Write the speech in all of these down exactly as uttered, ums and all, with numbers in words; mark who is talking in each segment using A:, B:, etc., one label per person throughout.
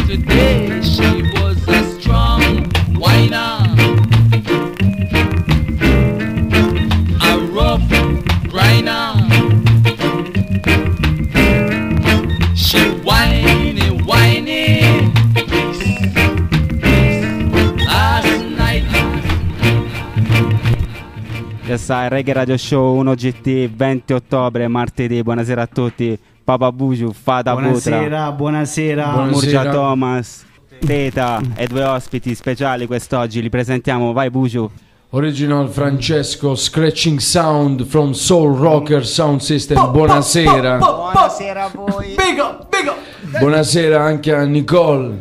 A: Today she was a strong whiner, a rough grinder. She whiny, whiny. Last night.
B: Yes, I, Reggae Radio Show uno G T, venti ottobre, martedì. Buonasera a tutti. Papa Buju, Fata
C: buonasera,
B: Putra,
C: buonasera,
B: buonasera. Murgia Thomas, Teta e due ospiti speciali quest'oggi. Li presentiamo, vai Buju.
D: Original Francesco, Scratching Sound from Soul Rocker Sound System. Buonasera.
E: Buonasera a voi.
C: Bigo, bigo.
D: Buonasera anche a Nicole.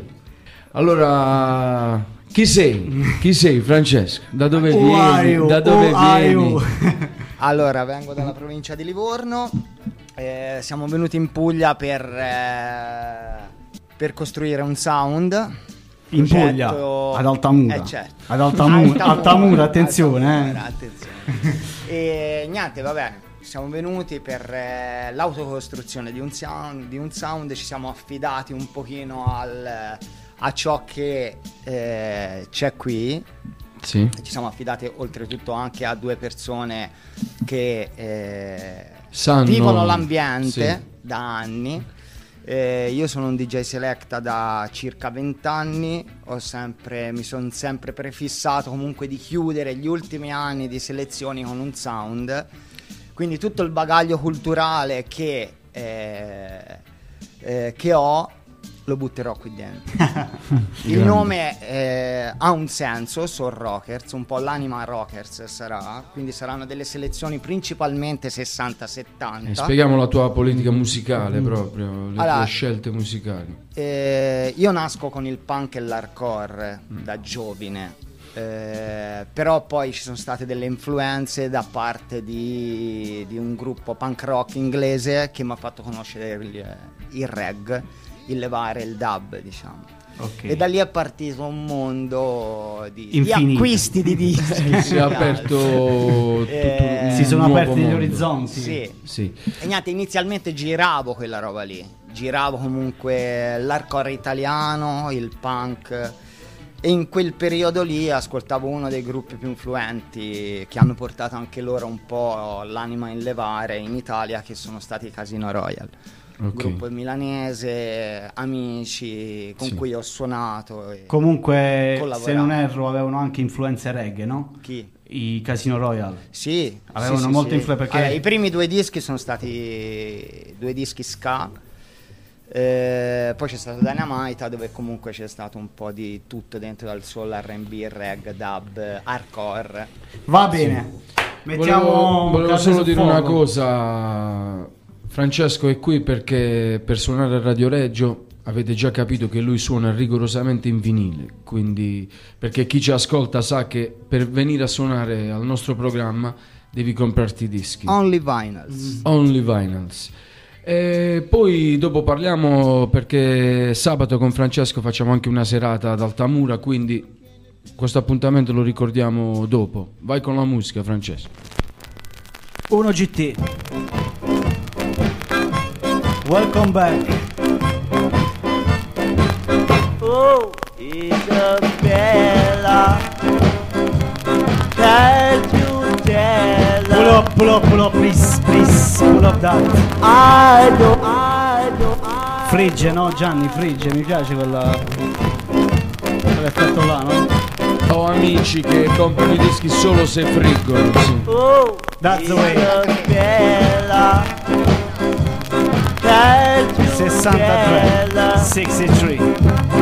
D: Allora, chi sei? Chi sei Francesco? Da dove
C: Who
D: vieni?
C: are you?
D: Da dove
C: Who are
D: vieni?
C: you?
E: Allora, vengo dalla provincia di Livorno. Eh, siamo venuti in Puglia per, eh, per costruire un sound.
C: In
E: Progetto-
C: Puglia, ad Altamura.
E: Eh, certo.
C: Ad Altamura, Altamura, attenzione,
E: Altamura,
C: eh.
E: attenzione. E niente, va bene. Siamo venuti per eh, l'autocostruzione di un sound, di un sound. Ci siamo affidati un pochino al, a ciò che eh, c'è qui.
D: Sì.
E: Ci siamo affidati oltretutto anche a due persone che eh,
D: Sanno-
E: vivono l'ambiente
D: sì.
E: da anni. Eh, io sono un D J Selecta da circa vent'anni, ho sempre, mi sono sempre prefissato comunque di chiudere gli ultimi anni di selezioni con un sound, quindi tutto il bagaglio culturale che, eh, eh, che ho lo butterò qui dentro. Il nome eh, ha un senso, Soul Rockers, un po' l'anima Rockers sarà, quindi saranno delle selezioni principalmente sessanta settanta.
D: Eh, spieghiamo la tua politica musicale proprio, le
E: Allora,
D: tue scelte musicali.
E: Eh, io nasco con il punk e l'hardcore da giovine, eh, però poi ci sono state delle influenze da parte di, di un gruppo punk rock inglese che mi ha fatto conoscere il, il reggae, il levare, il dub, diciamo.
C: Okay.
E: E da lì è partito un mondo di, di
C: Infinito.
E: acquisti di dischi.
D: Si è aperto tutto
E: Eh,
D: un
C: Si sono
D: nuovo
C: aperti gli
D: mondo.
C: orizzonti.
E: Sì.
D: Sì.
E: E niente, inizialmente giravo quella roba lì, giravo comunque l'hardcore italiano, il punk, e in quel periodo lì ascoltavo uno dei gruppi più influenti che hanno portato anche loro un po' l'anima in levare in Italia, che sono stati i Casino Royale.
D: Ok.
E: Gruppo milanese, amici con
D: Sì.
E: cui ho suonato e
C: Comunque, se
E: collaborato.
C: non erro, avevano anche influenze reggae, no?
E: Chi?
C: I Casino Royale.
E: Sì,
C: Avevano
E: sì, sì,
C: molto
E: sì.
C: influenza perché-
E: Allora, i primi due dischi sono stati due dischi ska, eh, poi c'è stato Dynamite, dove comunque c'è stato un po' di tutto dentro, dal soul, R and B, reggae, dub, hardcore.
C: Va bene. Mettiamo
D: Volevo, volevo
C: carne
D: solo
C: sul
D: dire
C: fuoco.
D: una cosa. Francesco è qui perché per suonare a Radio Reggio avete già capito che lui suona rigorosamente in vinile, quindi perché chi ci ascolta sa che per venire a suonare al nostro programma devi comprarti i dischi.
E: Only Vinyls.
D: Only Vinyls. E poi dopo parliamo, perché sabato con Francesco facciamo anche una serata ad Altamura, quindi questo appuntamento lo ricordiamo dopo. Vai con la musica, Francesco.
C: uno G T. Welcome back.
F: Oh, Isabella, can't you tell
C: Pull
F: her
C: up, pull up, pull up, please, please. Pull up that.
F: I don't, I don't, I
C: Frigge, no Gianni, frigge, mi piace quella. Quell'effetto là, no?
D: Ho amici che comprano i dischi solo se friggono, sì.
F: Oh,
C: That's the way.
F: Isabella, can't you
C: sessantatré,
F: tell her
C: sessantatré.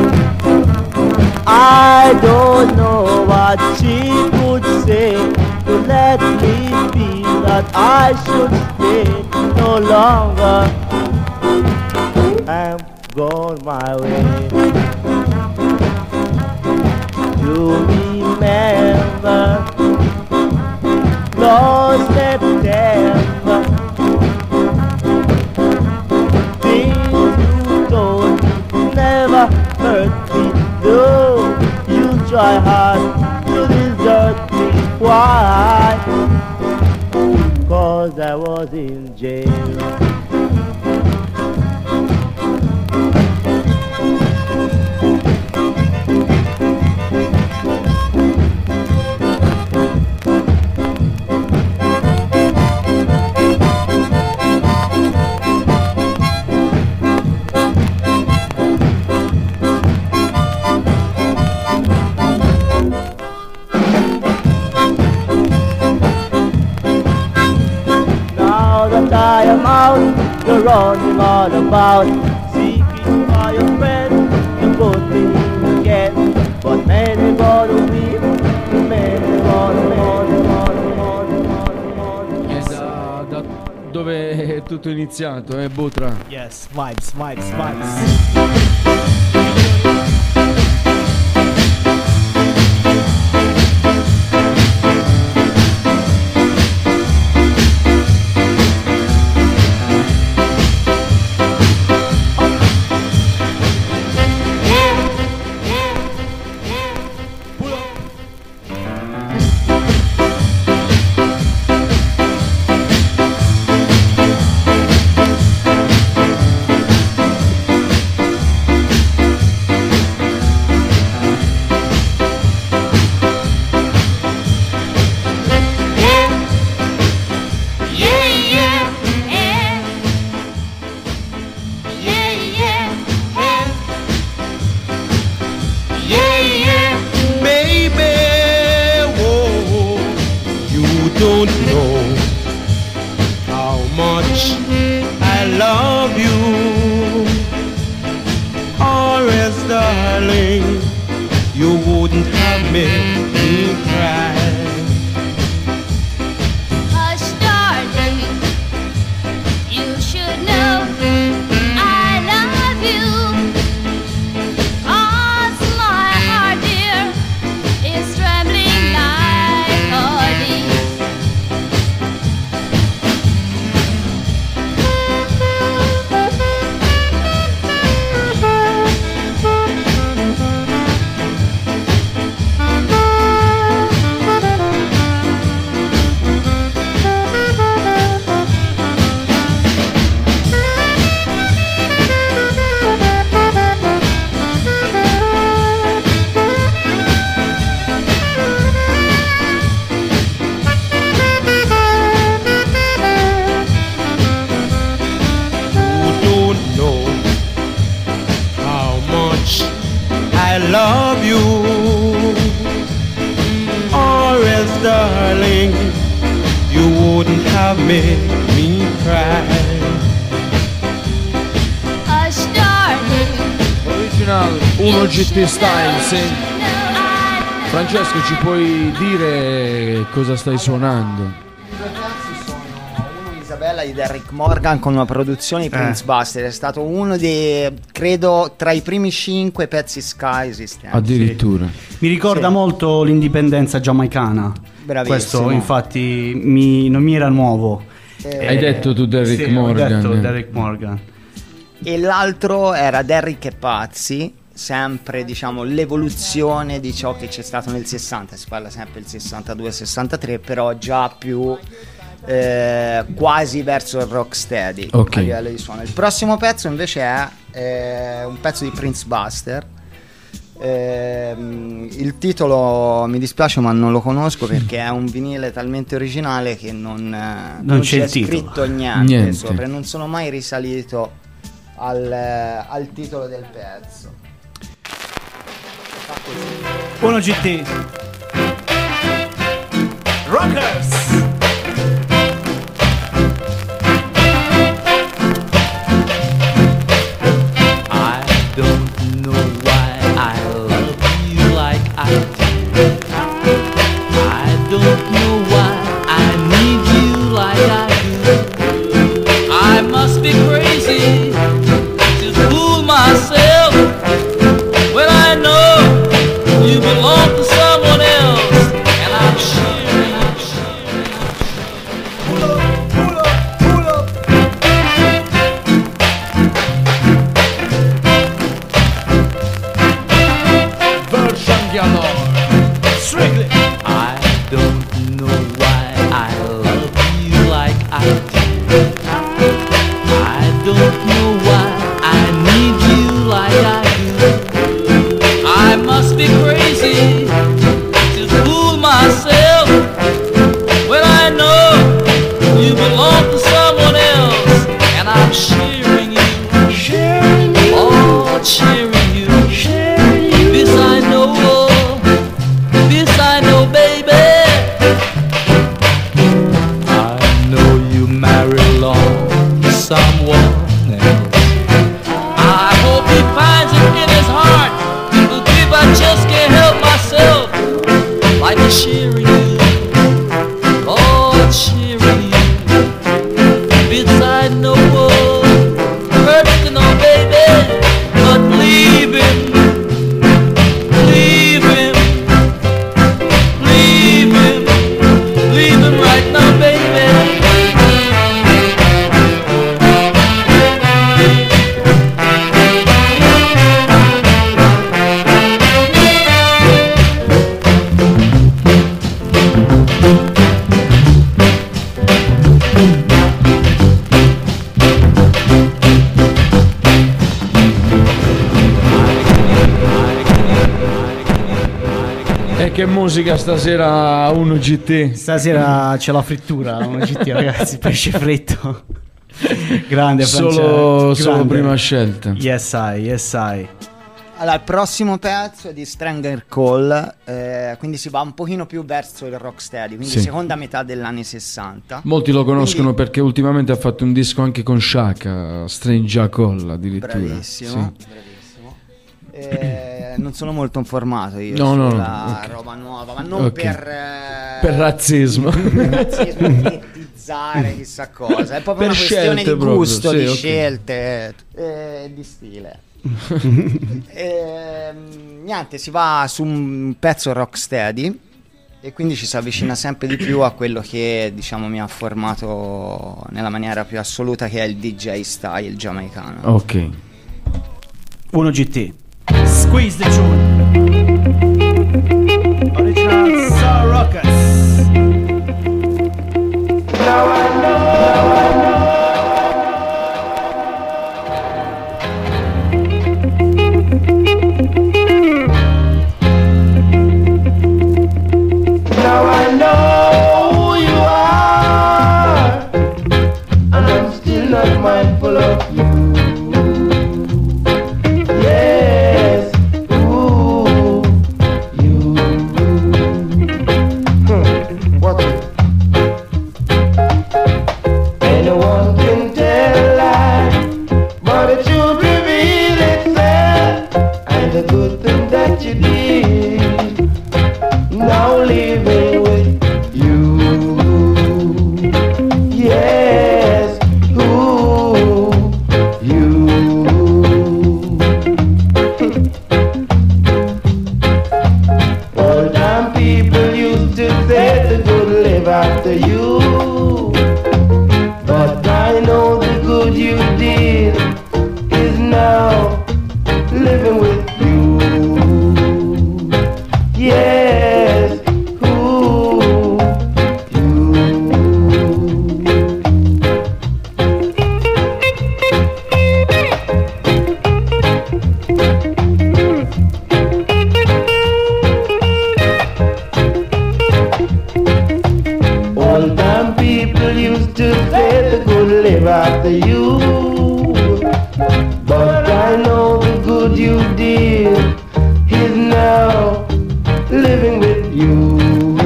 F: I don't know what she could say to let me feel that I should stay no longer. I'm going my way. You remember last September, things you told me never hurt me. No, you try hard to desert me. Why? Cause I was in jail. running all about, seeking for your friend to put me in again. But many gonna weep, many gonna mourn, mourn, mourn, mourn, mourn.
D: È da, da dove è tutto iniziato, eh, Botra?
C: Yes, vibes, vibes, vibes.
D: uno G T Style, sì. Francesco, ci puoi dire cosa stai suonando?
E: I due pezzi sono uno Isabella di Derrick Morgan con una produzione di
C: Eh.
E: Prince Buster. È stato uno dei, credo, tra i primi cinque pezzi ska esistenti.
D: Addirittura.
C: Mi ricorda
E: Sì.
C: molto l'indipendenza giamaicana.
E: Bravissimo.
C: Questo infatti mi- non mi era nuovo.
E: Eh,
D: Hai detto tu Derrick
C: Sì,
D: Morgan.
C: ho detto
D: eh.
C: Derrick Morgan.
E: E l'altro era Derrick e Pazzi, sempre diciamo l'evoluzione di ciò che c'è stato nel sessanta, si parla sempre del sessantadue sessantatré, però già più eh, quasi verso il rocksteady
D: Ok.
E: a livello di suono. Il prossimo pezzo invece è eh, un pezzo di Prince Buster. Ehm, il titolo mi dispiace ma non lo conosco perché è un vinile talmente originale che non, eh, non
C: c'è
E: c'è
C: il titolo.
E: scritto niente,
D: Niente.
E: sopra, e non sono mai risalito al, eh, al titolo del pezzo. Fa così.
C: uno G T Rockers.
A: I don't know why I love you like I do. I don't know why I need you like I do. I must be crazy to fool myself when I know you belong to someone else, and I'm sure, I'm sure. cheering you, Lord cheering you. Beside no one, personal baby, but leave him, leave him, leave him, leave him right now, baby.
D: E che musica stasera uno G T.
C: Stasera c'è la frittura, un G T ragazzi, pesce fritto. Grande
D: Solo,
C: Francesco,
D: solo
C: grande.
D: prima scelta.
C: Yes I, yes I.
E: Allora, il prossimo pezzo è di Stranger Call, eh, quindi si va un pochino più verso il rocksteady, quindi
D: Sì.
E: seconda metà degli anni sessanta.
D: Molti lo conoscono
E: Quindi-
D: perché ultimamente ha fatto un disco anche con Shaka, Strange Call addirittura.
E: Bravissimo,
D: Sì.
E: bravissimo. Eh, non sono molto informato io
D: No, no,
E: sulla
D: no, ok.
E: roba nuova, ma non
D: Ok.
E: per, eh,
D: Per razzismo.
E: per razzismo, etichettare chissà cosa. È proprio
D: Per
E: una questione
D: scelte
E: di
D: proprio,
E: gusto,
D: sì,
E: di
D: ok.
E: scelte e di stile. Ehm, niente, si va su un pezzo rocksteady e quindi ci si avvicina sempre di più a quello che diciamo mi ha formato nella maniera più assoluta, che è il D J style giamaicano.
D: Ok.
C: uno G T. Squeeze the tune. Original Soul Rockers.
G: Now I know, now I know. Now I know who you are, and I'm still not mindful of you. Yes, ooh, you. Hmm, what? Anyone can tell a lie, but the truth reveal itself, and the good thing that you did. Now living with you. Yes, ooh, you. Old time people used to say the good live after you, but I know the good you did is now living with you. Yes, ooh, you. Old time people used to say the good live after you, but I know the good you did is now living with you.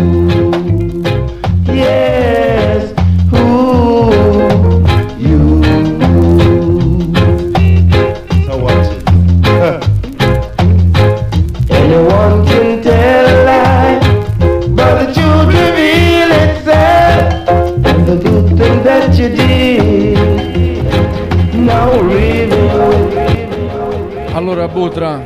G: Yes, ooh, you. So what's it? Anyone can tell a lie, but the truth reveal itself, and the good thing that you did now living with.
D: Allora Botra,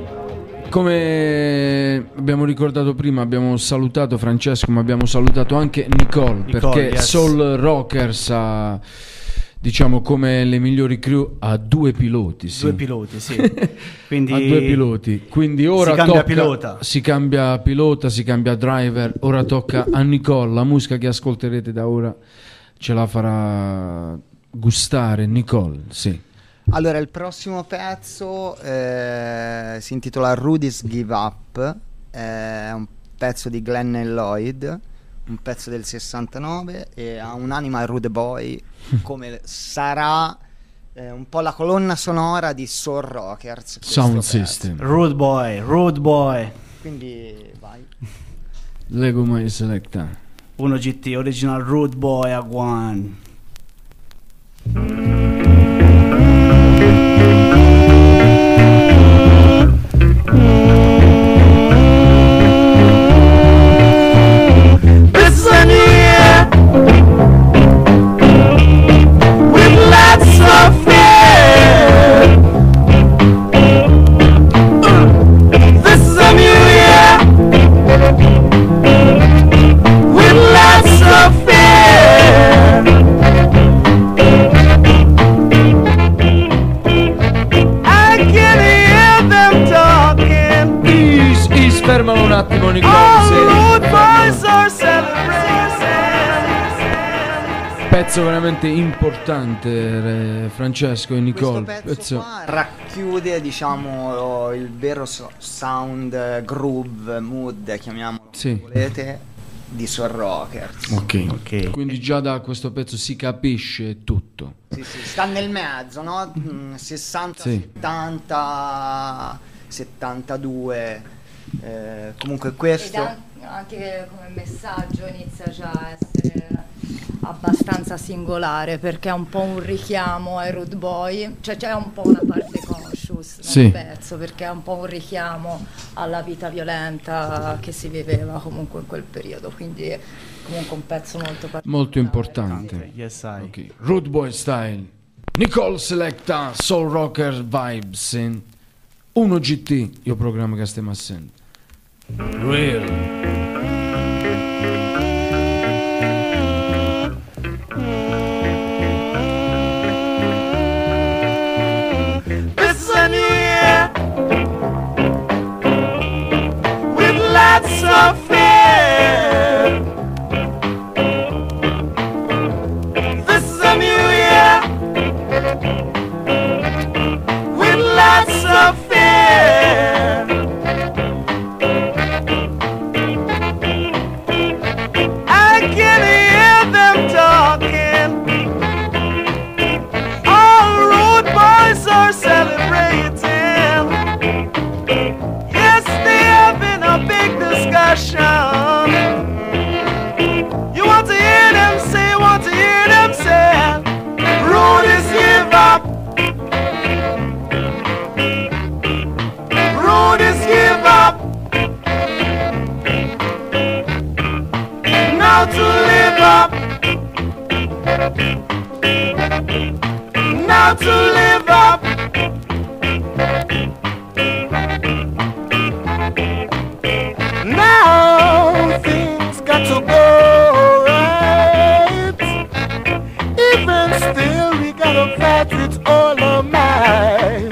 D: come abbiamo ricordato prima, abbiamo salutato Francesco, ma abbiamo salutato anche Nicole,
C: Nicole,
D: perché
C: yes.
D: Soul Rockers ha, diciamo, come le migliori crew, ha due piloti, sì.
C: Due piloti, sì. Quindi
D: Ha due piloti, quindi ora
C: si cambia
D: tocca,
C: pilota.
D: si cambia pilota, si cambia driver, ora tocca a Nicole. La musica che ascolterete da ora ce la farà gustare Nicole, sì.
E: Allora, il prossimo pezzo eh, si intitola Rudy's Give Up, è un pezzo di Glenn e Lloyd, un pezzo del sessantanove, e ha un'anima Rude Boy, come sarà eh, un po' la colonna sonora di Soul Rockers. questo
D: Sound
E: pezzo.
D: System.
C: Rude Boy, Rude Boy.
E: Quindi vai.
D: Lego My Selecta.
C: uno G T, original Rude Boy a one.
D: un attimo Nicole. Pezzo veramente importante, eh, Francesco e Nicole.
E: Questo pezzo, qua racchiude, diciamo, il vero so- sound, eh, groove, mood, chiamiamolo
D: Sì.
E: come volete, di Soul Rockers.
D: Ok,
C: Ok.
D: quindi già da questo pezzo si capisce tutto.
E: Sì, sì, sta nel mezzo, no? Mm, sessanta,
D: Sì.
E: settanta, settantadue. Eh, comunque
H: Ed
E: questo.
H: an- anche come messaggio inizia già a essere abbastanza singolare, perché è un po' un richiamo ai Rude Boy, cioè c'è un po' una parte conscious nel
D: Sì.
H: pezzo, perché è un po' un richiamo alla vita violenta che si viveva comunque in quel periodo, quindi è comunque un pezzo molto particolare.
D: Molto importante.
C: Yes, I.
D: Ok. Rude Boy Style. Nicole selecta Soul Rocker Vibes in uno G T, io programma che stiamo a sentire. Real.
G: This is a new year with lots of fear. This is a new year with lots of fear. I can hear them talking. All road boys are celebrating. Yes, they having a big discussion. You want to hear them say, want to hear them say, road is give up. Road is give up. Now to live up. Now to live up. Now things got to go right. Even still we gotta fight with all of might.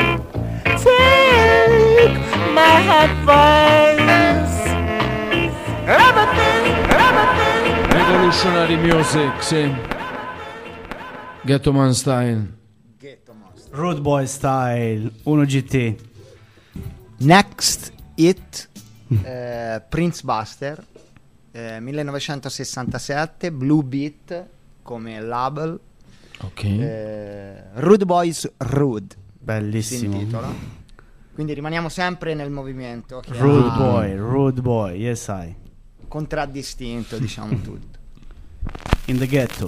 G: Take my advice. Everything, everything.
D: Revolutionary Music, sì. Ghetto Man Style.
C: Rude Boy Style, uno G T.
E: Next Hit, eh, Prince Buster, eh, millenovecentosessantasette, Blue Beat come label,
D: Ok.
E: eh, Rude Boys Rude si
C: Bellissimo.
E: intitola. Quindi rimaniamo sempre nel movimento che
C: Rude
E: ha
C: Boy, Rude Boy, yes I.
E: contraddistinto, diciamo, tutto.
C: In the ghetto.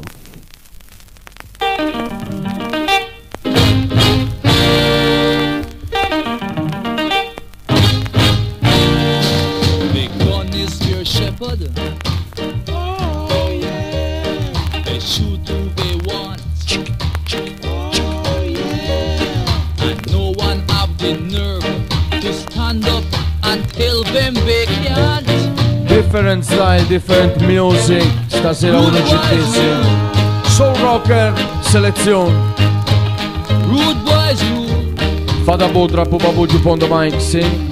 A: Big gun is your shepherd. Oh yeah. They shoot who they want. Oh yeah. And no one have the nerve to stand up and tell them they can't.
D: Different style, different music. Stasera uno G T, sì. Soul Rocker, selezione.
A: Rude boys rule.
D: Fada bo troppo babu giù pondo mic, sì.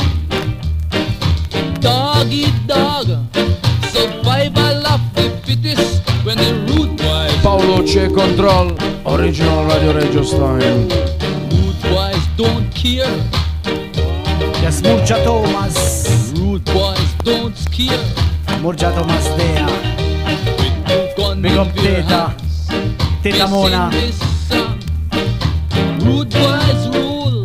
A: Dog eat dog. Survival of the fittest when the rude boys.
D: Paolo c'è control. Original Radio Reggio Style.
A: Rude boys don't care.
C: Yes, Murgia Thomas.
A: Rude boys don't scare.
C: Murgia Thomas Dea.
A: With gun
C: Big
A: in
C: up
A: their
C: Teta.
A: hands.
C: Teta
A: They
C: Mona.
A: sing this song. Rude boys rule.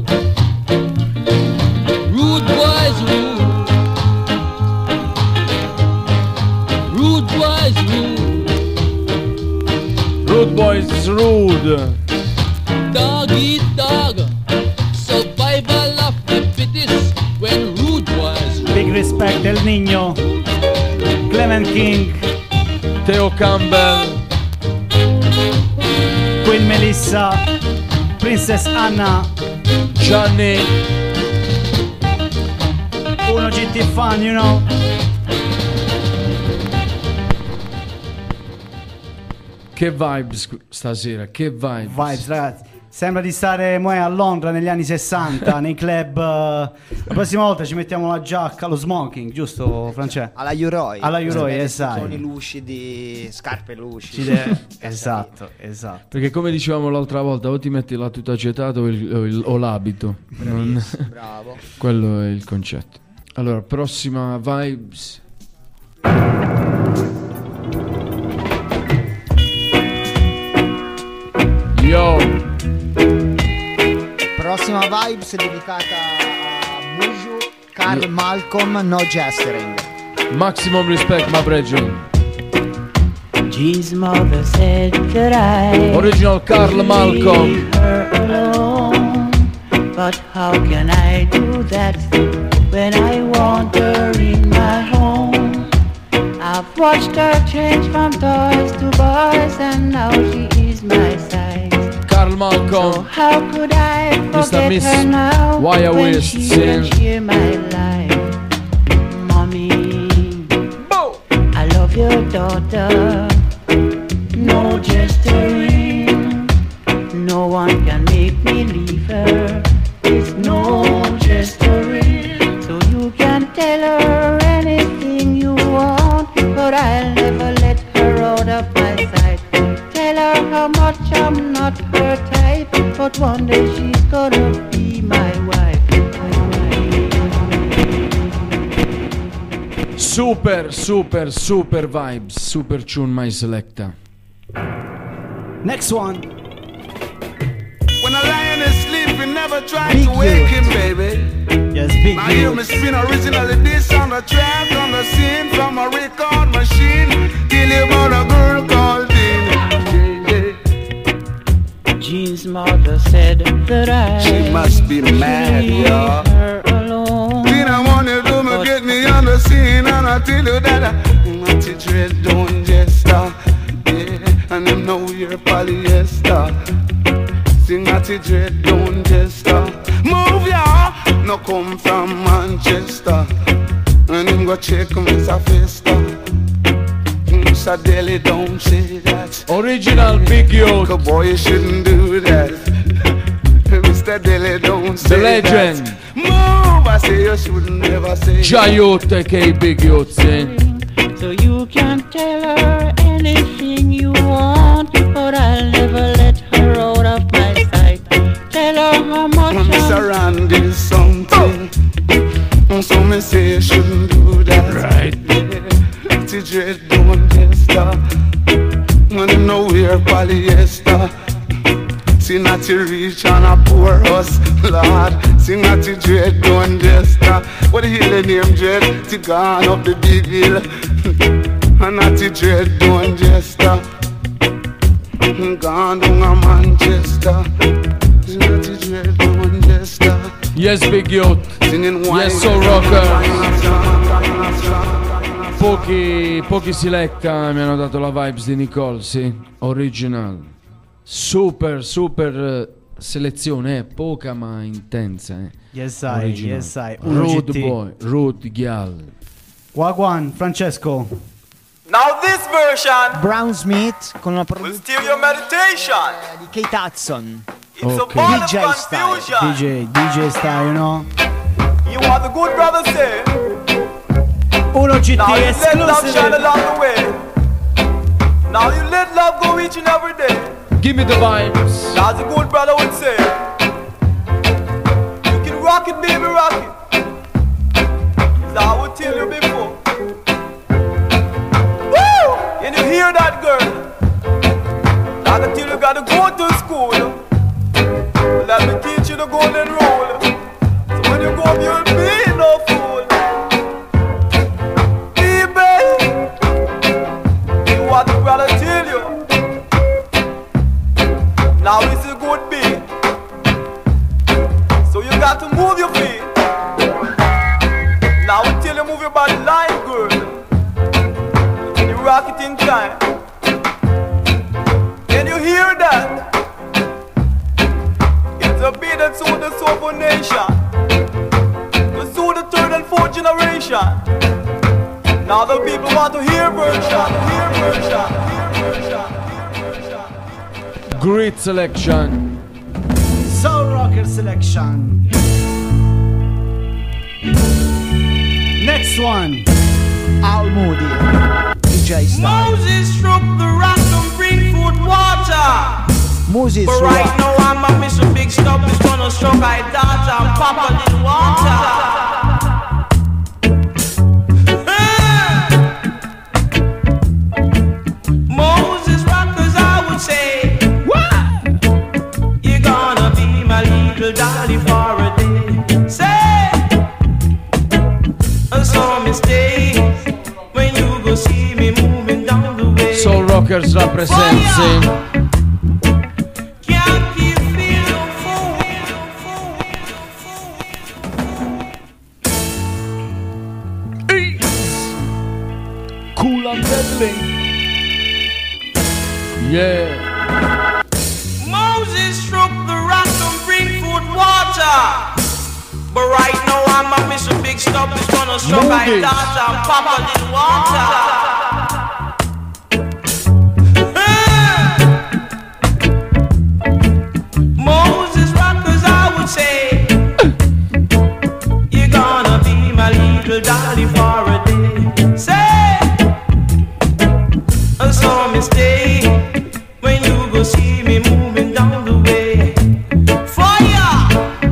A: Rude boys rule. Rude boys rule.
D: Rude Boys Rude.
A: Dog eat dog. Survival of the fittest when rude boys rule.
C: Big respect El Nino. Clement King.
D: Theo Campbell.
C: Queen Melissa. Princess Anna.
D: Gianni.
C: Uno G T fan, you know.
D: Che vibes stasera, che vibes.
C: Vibes, ragazzi. Sembra di stare mo, a Londra negli anni sessanta, nei club. La prossima volta ci mettiamo la giacca, lo smoking, giusto Francesco?
E: Alla Uroi.
C: Alla Uroi, esatto.
E: Toni lucidi, scarpe lucidi.
C: Ci deve- esatto, esatto.
D: Perché come dicevamo l'altra volta, o ti metti la tuta acetato o, il- o il- o l'abito. Non-
E: Bravo.
D: Quello è il concetto. Allora, prossima vibes. Yo,
E: Prossima vibes è dedicata a Buju, Carl Malcolm, No Gesturing.
D: maximum respect, my brethren.
I: Jean's mother said that I
D: Original Carl Malcolm.
I: leave her alone. But how can I do that when I want her in my home? I've watched her change from toys to boys, and now she is my size.
D: Carl
I: So
D: Malcolm.
I: how could I
D: Mister
I: forget
D: Miss
I: her now
D: Wire
I: when
D: West
I: she
D: saying-
I: can share my life? Mommy, I love your daughter. No gesturing, no one can make me leave her. It's no gesturing, so you can tell her anything you want, but I'll never let her out of my sight. Tell her how much I'm not her type, but one day she's gonna be my wife.
D: Super, super, super vibes. Super tune, my selecta.
C: Next one.
J: When a lion is sleeping, never try
C: Big
J: to wake
C: youth.
J: him, baby.
C: Yes, big
J: Now hear me
C: youth.
J: spin originally this on the track, on the scene, from a record machine. Tell you about a girl called Jean. Yeah, yeah.
I: Jean's mother said that I
J: She must be mad,
I: leave
J: y'all.
I: her alone.
J: Then I want you to me get me on the scene, and I tell you that I not to dread, don't just stop. Yeah, and them know you're polyester. Sing at the dread, don't just stop. Move ya, no come from Manchester. And him go check Mister Festa. Mister Deli, don't say that.
D: Original Big Youth.
J: Good boy, you shouldn't do that. Mister Deli, don't say
D: The legend.
J: that. Move, I say you shouldn't never say
D: Jayut, aka Big Youth. eh?
I: So you can tell her anything you want, but I'll never let her out of my sight. Tell her how much
J: that. Mister
I: I'm
J: Randy something. So me say you shouldn't do that.
D: Right.
J: To dread, don't just stop. When you know we're polyester. See not to reach on a poor us, Lord. Sing not to dread, don't just stop. What the hell the name dread? To gone up the big hill. And not to dread, don't just stop. Gone down a Manchester. Sing not to dread, don't just stop.
D: Yes, Big Youth.
J: Singing wine.
D: Yes, so rocker. Pochi, pochi selecta mi hanno dato la vibes di Nicole, sì. Original. Super, super eh, selezione, eh. Poca ma intensa, eh.
C: Yes, I,
D: Original.
C: yes, I.
D: Rude
C: U G T.
D: boy, rude gal.
C: Wagwan, Francesco.
K: Now this version
E: Brown Smith con una
K: will
E: produzione
K: steal your meditation.
E: di Kate Hudson.
K: It's
D: Okay.
K: a ball of
E: D J style.
K: confusion.
C: D J, D J style, you know.
K: You want the good brother say.
C: U G T
K: Now you let love shine
C: exclusive.
K: along the way. Now you let love go each and every day.
D: Give me the vibes.
K: As a good brother would say. You can rock it, baby, rock it. As I would tell you before. Woo! Can you hear that, girl? I can tell you gotta go to school. Let me teach you the golden rule. So when you go up, you'll be no fool. Baby, you what the brother tell you. Now it's a good beat. So you got to move your feet. Now until you move your body line, girl. Can you rock it in time? Can you hear that? It's a beat that soothes the soul of a nation. To soothe the third and fourth generation. Now the people want to hear version, hear version, hear version, hear version.
D: Great selection.
C: Soul Rocker Selection. Next one, Al Moody, D J Style.
L: Moses struck the rock and bring forth water.
E: Moses
L: But
E: rock.
L: right now I'm a miss a big stop. It's gonna struck my daughter and pop a little water. Moses rockers, I would say, what? You're gonna be my little dolly for a day. Say, I saw mistakes when you go see me moving down the way.
D: Soul Rockers rappresenzi.
C: Cool and deadly.
D: Yeah.
L: Moses struck the rock and bring forth water. But right now I'm a miss a big stop. It's gonna struck my daughter and pop a little water. Moses rockers, I would say, you're gonna be my little dolly for a day. Say, I saw mistake when you go see me moving down the way. Fire!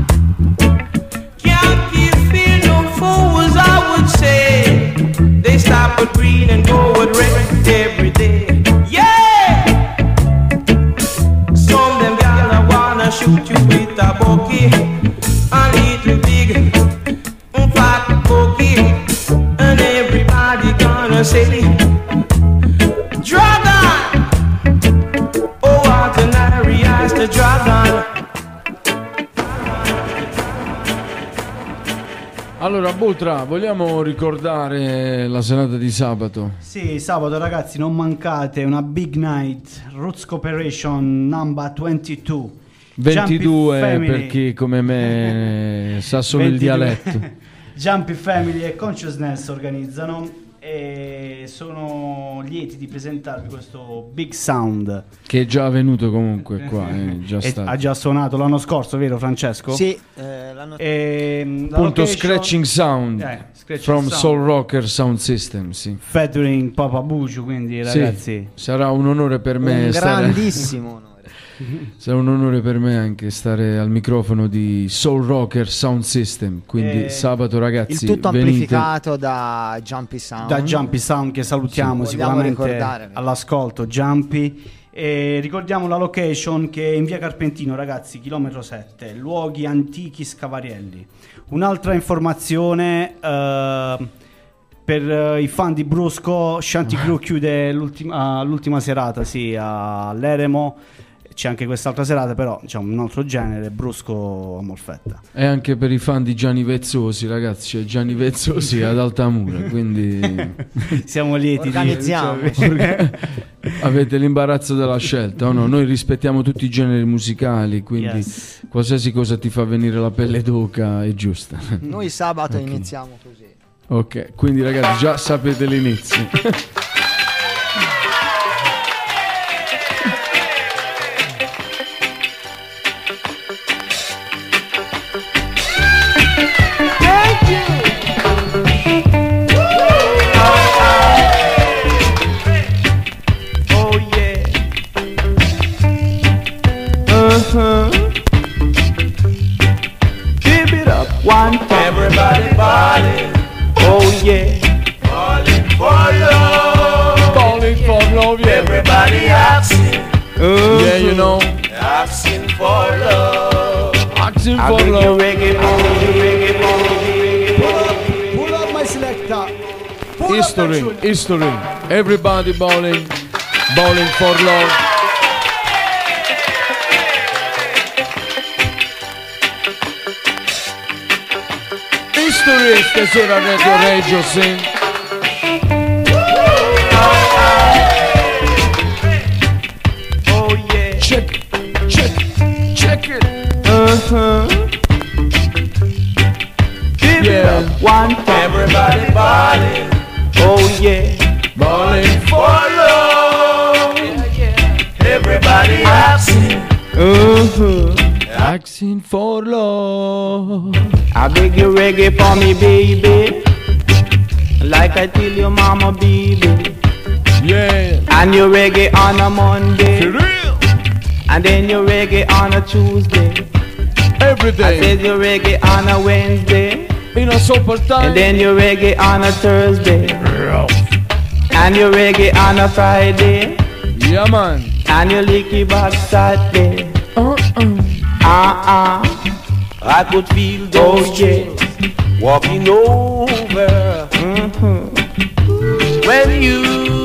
L: Can't keep feel no fools, I would say. They stop at green and go at red every day. Yeah! Some them gal I wanna shoot you with a bokeh, a little big, fat bokeh, and everybody gonna say, Dragon! Oh, what an airy eyes the dragon.
D: Allora, Butra, vogliamo ricordare la serata di sabato?
C: Sì, sabato ragazzi, non mancate, una big night, Roots Corporation number ventidue.
D: ventidue
C: Jumpy
D: per chi come me sa solo il
C: ventidue.
D: dialetto.
C: Jumpy Family e Consciousness organizzano e sono lieti di presentarvi questo Big Sound
D: Che è già venuto comunque qua, è già
C: E
D: stato.
C: ha già suonato l'anno scorso, vero Francesco?
E: Sì, eh, l'anno
C: E, la
D: Punto
C: location-
D: Scratching Sound
C: Eh, Scratching
D: from
C: Sound.
D: Soul Rocker Sound System, sì.
C: featuring Papa Buccio, quindi
D: Sì,
C: ragazzi
D: sarà un onore per me
E: un
D: stare...
E: grandissimo onore.
D: Sarà un onore per me anche stare al microfono di Soul Rocker Sound System. Quindi
C: Eh,
D: sabato ragazzi,
E: Il tutto
D: venite.
E: amplificato da Jumpy Sound.
C: da Jumpy Sound, che salutiamo
E: Sì, vogliamo
C: sicuramente
E: ricordare.
C: all'ascolto Jumpy. E ricordiamo la location, che è in via Carpentino ragazzi, chilometro sette, luoghi antichi Scavarielli. Un'altra informazione eh, per eh, i fan di Brusco, Shanty Crew chiude l'ultima, l'ultima serata, sì, all'Eremo. C'è anche quest'altra serata, però diciamo un altro genere, Brusco a Molfetta.
D: E anche per i fan di Gianni Vezzosi, ragazzi, c'è Gianni Vezzosi ad Altamura, quindi
C: Siamo lieti
E: Organizziamo.
C: di
D: avete l'imbarazzo della scelta o no? Noi rispettiamo tutti i generi musicali, quindi
C: Yes.
D: qualsiasi cosa ti fa venire la pelle d'oca è giusta.
E: Noi sabato
D: Ok.
E: iniziamo così.
D: Ok, quindi ragazzi già sapete l'inizio.
L: Oh yeah. Uh-huh. Give it up one time. Everybody balling. Oh yeah. Balling for love.
D: Calling for love, yeah.
L: Everybody asking.
D: Yeah, you know,
L: Asking for love.
D: asking
L: I
D: for
L: bring you
D: love.
L: reggae, boogie, reggae, boogie, boogie.
C: Pull up my selecta. Pull up
D: History,
C: that tune.
D: history. Everybody bowling, bowling for love. History stasera Radio Reggio, sì.
L: Oh yeah.
D: Check, check, check it.
L: Uh-huh. Give it
D: Yeah.
L: up one time. Everybody balling. Oh yeah.
D: Bowling
L: For love. Everybody asking. Uh-huh.
D: Asking for love.
L: I beg you reggae for me, baby. Like I tell your mama, baby.
D: Yeah.
L: And you reggae on a Monday.
D: For real.
L: And then you reggae on a Tuesday.
D: Every day.
L: I said you reggae on a Wednesday.
D: In a super time.
L: And then you reggae on a Thursday. And you reggae on a Friday.
D: Yeah, man.
L: And you lick it back Saturday.
D: Uh-uh.
L: Uh-uh.
K: I could feel those chairs walking over.
L: Mm-hmm.
K: When you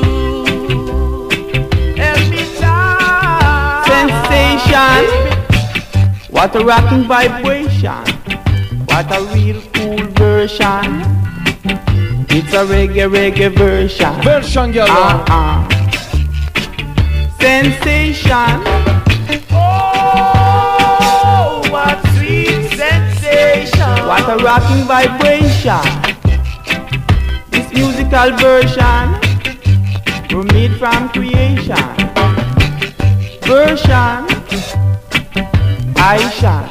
K: every time.
L: Sensation. What a rocking vibration. What a real cool version. It's a reggae reggae version.
D: Version, girl.
L: Uh-uh. Sensation.
K: Oh, what sweet sensation.
L: What a rocking vibration. This musical version were made from creation. Version. Aishan.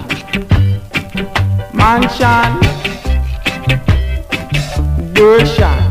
L: Mansion. Version.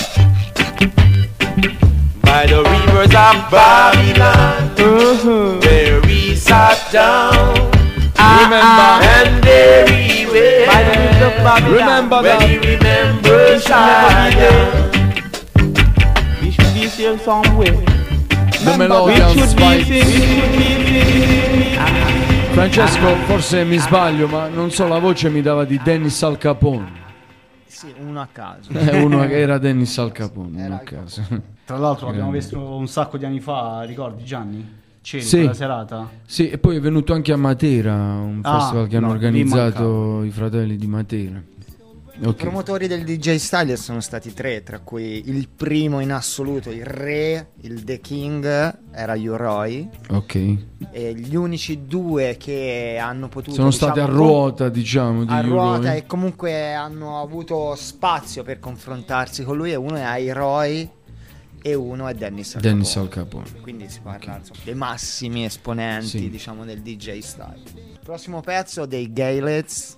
K: By the rivers of Babylon,
L: uh-huh.
K: where we sat down.
L: Remember.
K: And there we were.
L: By the rivers of Babylon.
D: Remember
K: when
D: that.
K: we remember Zion.
L: We should be still somewhere.
D: The
L: We
D: melodian
L: should be
D: spike.
L: sing, we should be sing.
D: Francesco, forse mi sbaglio, ma non so, la voce mi dava di Dennis Al Capone.
E: Sì, uno a caso.
D: Eh, uno che era Dennis Al Capone, uno a
E: Era
D: caso.
C: Tra l'altro l'abbiamo
D: Grande.
C: visto un sacco di anni fa, ricordi Gianni? C'eri
D: Sì.
C: quella serata?
D: Sì, e poi è venuto anche a Matera, un
C: Ah,
D: festival che hanno
C: no, lì
D: organizzato i fratelli di Matera.
E: I
D: Ok.
E: promotori del D J Style sono stati tre, tra cui il primo in assoluto, il re, il The King, era Uroi,
D: Ok.
E: e gli unici due che hanno potuto...
D: Sono
E: diciamo,
D: stati a
E: con-
D: ruota, diciamo, di
E: a ruota
D: Uroi.
E: e comunque hanno avuto spazio per confrontarsi con lui, e uno è Airoy e uno è Dennis Al
D: Dennis
E: Capone.
D: Al Capone.
E: Quindi si parla insomma, dei massimi esponenti,
D: Sì.
E: diciamo, del D J Style. Prossimo pezzo dei Gaylets.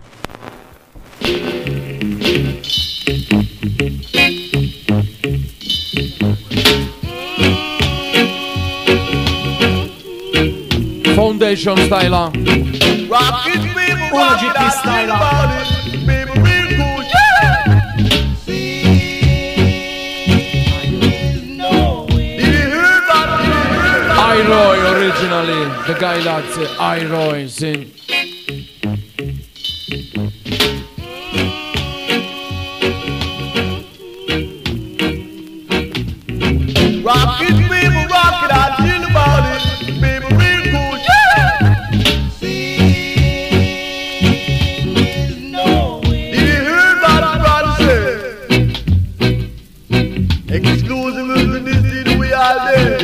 D: Foundation Style.
K: Rock it, baby,
C: Uno
K: rock
C: G
K: it,
C: P
K: I
C: style.
K: feel about it, baby, real good, yeah. Did you hear that? Did you hear that?
D: Iroy originally, the guy that's Iroy, sì.
K: Rock it, baby, rock it, I feel about it, baby, real good, yeah. Did you hear that, brother? Say? Exclusive publicity, the way I did.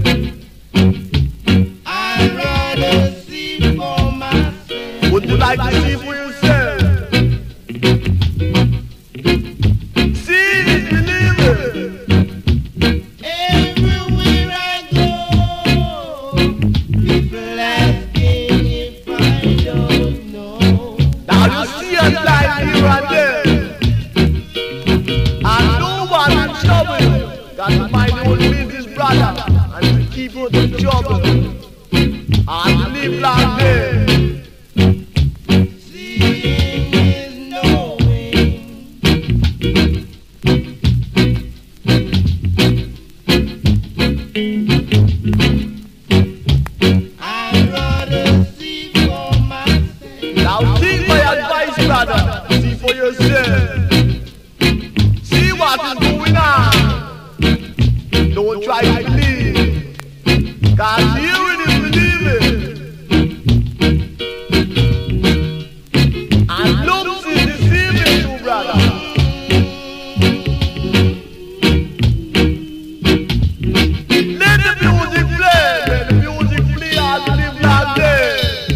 K: Would you like to see for yourself? See it if you believe it.
M: Everywhere I go, people asking if I don't know.
K: Now you see us like here and there. And no one in trouble. Got to mind your own business, brother, and to keep out the trouble. And to live like this.
M: Seeing is knowing. I'd rather see for myself.
K: Now take my advice, brother. See for yourself. See what is going on. Don't try to believe. Cause here it is, believe it. And looks is deceiving you, brother. Let the music play. Let the music play and live like this.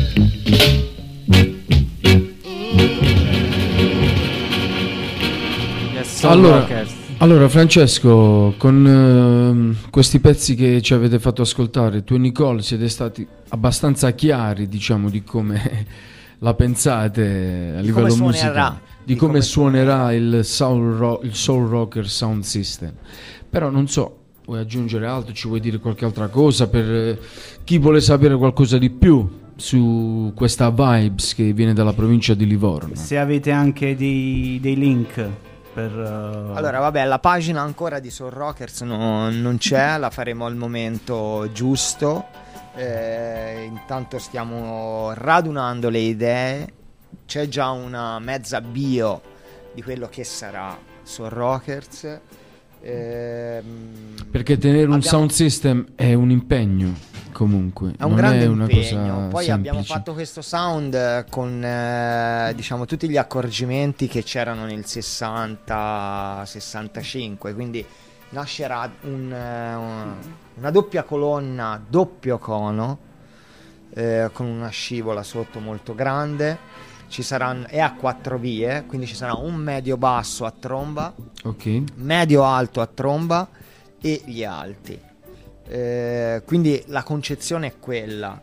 B: Yes, Soul
D: Allora,
B: Rockers.
D: allora Francesco, con ehm, questi pezzi che ci avete fatto ascoltare, tu e Nicole siete stati abbastanza chiari, diciamo, di come la pensate a
E: Di
D: livello
E: come
D: musicale,
E: suonerà.
D: di,
E: Di
D: come,
E: come
D: suonerà il soul, ro- il soul rocker sound system. Però non so, vuoi aggiungere altro? Ci vuoi dire qualche altra cosa per eh, chi vuole sapere qualcosa di più su questa vibes che viene dalla provincia di Livorno?
C: Se avete anche dei, dei link per... uh,
E: Allora, vabbè, la pagina ancora di Soul Rockers no- non c'è, la faremo al momento giusto. Eh, intanto stiamo radunando le idee. C'è già una mezza bio di quello che sarà Soul Rockers. Ehm,
D: Perché tenere un
E: abbiamo-
D: sound system è un impegno, comunque.
E: È un
D: non
E: grande
D: è una
E: impegno.
D: cosa
E: Poi
D: semplice.
E: abbiamo fatto questo sound eh, con eh, diciamo tutti gli accorgimenti che c'erano nel sessanta sessantacinque, quindi nascerà un, eh, un- una doppia colonna, doppio cono eh, con una scivola sotto molto grande. Ci saranno, è a quattro vie, quindi ci sarà un medio basso a tromba,
D: Ok.
E: medio alto a tromba e gli alti. Eh, quindi la concezione è quella,